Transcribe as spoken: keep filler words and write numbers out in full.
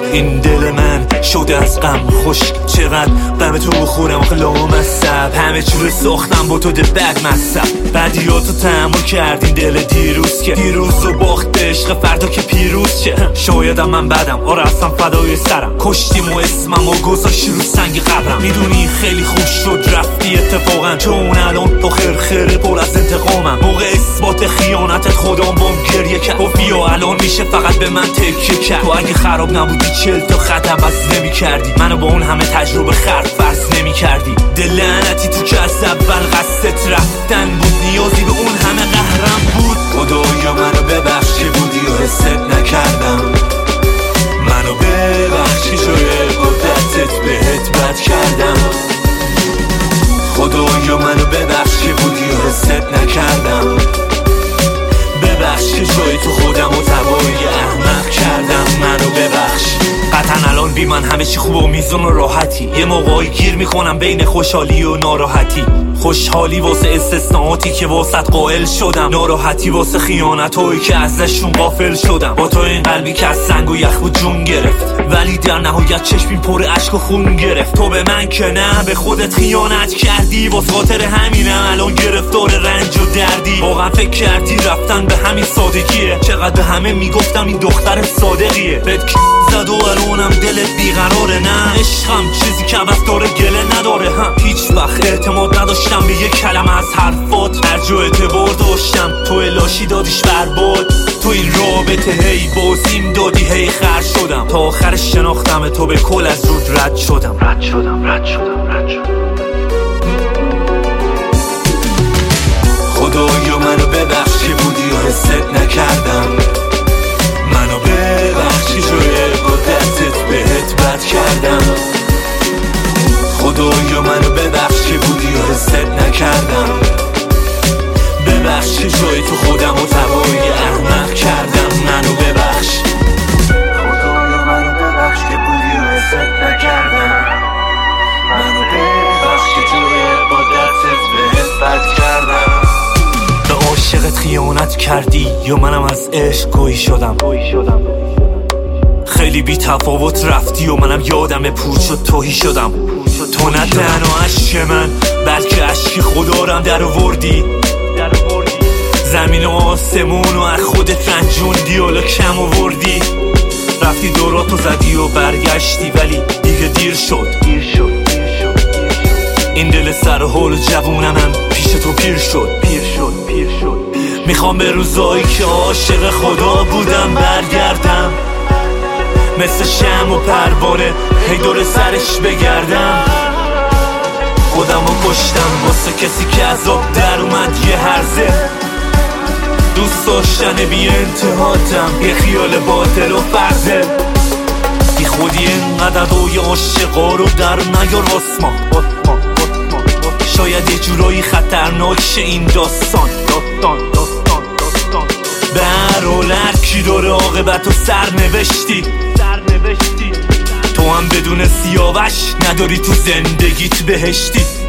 این دل من شده از غم خوش، چقدر غم تو بخورم آخه لامصب، همه چی رو ساختم با تو ده بد مصب، بدیاتو تحمل کردین دل دیروز که دیروز و باخت عشق فردا که پیروز چه. شایدم من بدم آره اصلا فدای سرم، کشتیم و اسمم و گذاشتی رو سنگ قبرم، میدونی خیلی خوب شد رفتی اتفاقا، چون الان تو خرخره پر از انتقامم، موقع اثبات خیانتت خودم بام گریه کرد، گفتی و الان میشه فقط به من تکیه کرد، تو اگه خراب نبودی چل تا خط عوض نمی کردی، منو با اون همه تجربه خرد فرض نمی کردی، دل لعنتی تو که از اول قصدت رفتن بود، نیازی به اون همه قهرم بود، خدایا منو ببخش که بودی و حست نکردم، منو ببخش که جای قدرتت بهت بد کردم، خدایا منو ببخش که بودی و حست نکردم، ببخش که جای تو خودم و تبایی احمق کردم، منو ببخش. قطعا الان بی من همه چی خوب و میزون و راحتی، یه موقعی گیر میکنم بین خوشحالی و ناراحتی، خوشحالی واسه استثناءاتی که واسط قائل شدم، ناراحتی واسه خیانتایی که ازشون غافل شدم، با تو این قلبی که از سنگ و یخ و جون گرفت، ولی در نهایت چشمی پر اشک و خون گرفت، تو به من که نه به خودت خیانت کردی، واسه خاطر همینم الان گرفتار رنج و دردی، واقعا فکر کردی رفتن به همین سادگیه، چقدر به همه میگفتم این دختر صادقیه، بهت زد و الانم دلت بیقراره، نه عشقم چیزی که عوض داره گله نداره، هم هیچ وقت اعتماد نداشتم به یک کلمه از حرفات، هر جا اعتبار داشتم تو الاشی دادیش برباد، تو این رابطه هی بازیم دادی هی خر شدم، تا آخرش شناختم تو به کل از رود رد شدم رد شدم رد شدم رد شدم. خدایا منو ببخش که بودی و حست نکردم، منو ببخش که جای قدرتت بهت بد کردم، خدایا منو ببخش که بودی و حست نکردم، ببخش که جای تو خودم و تبایی احمق کردم، منو ببخش. خدایا منو ببخش که بودی و حست نکردم، منو ببخش که جای قدرتت بهت بد کردم، به عاشقت خیانت کردی یا منم از عشق گویی شدم، خیلی بی تفاوت رفتی و منم یادم پور شد توهی شدم، تو نه تنها عشق من بلکه عشق خدا رم در آوردی، زمین و آسمون و از خودت رنجوندی و کم آوردی، رفتی دوراتو زدی و برگشتی ولی دیگه دیر شد، این دل سر حال جوونمم پیش تو پیر شد پیر شد پیر شد میخوام به روزایی که عاشق خدا بودم برگردم، مثل شمع و پروانه هی دور سرش بگردم، خودم رو کشتم واسه کسی که از آب در اومد یه هرزه، دوست داشتن بی انتهاتم یه خیال باطل و فرزه، بی خودی اینقدر روی عاشقا رو در نیار آسمان، شاید یه جورایی خطرناک شه این داستان داستان داستان داستان به هر حال هر کی داره عاقبت و سر نوشتی، تو هم بدون سیاوش نداری تو زندگیت بهشتی.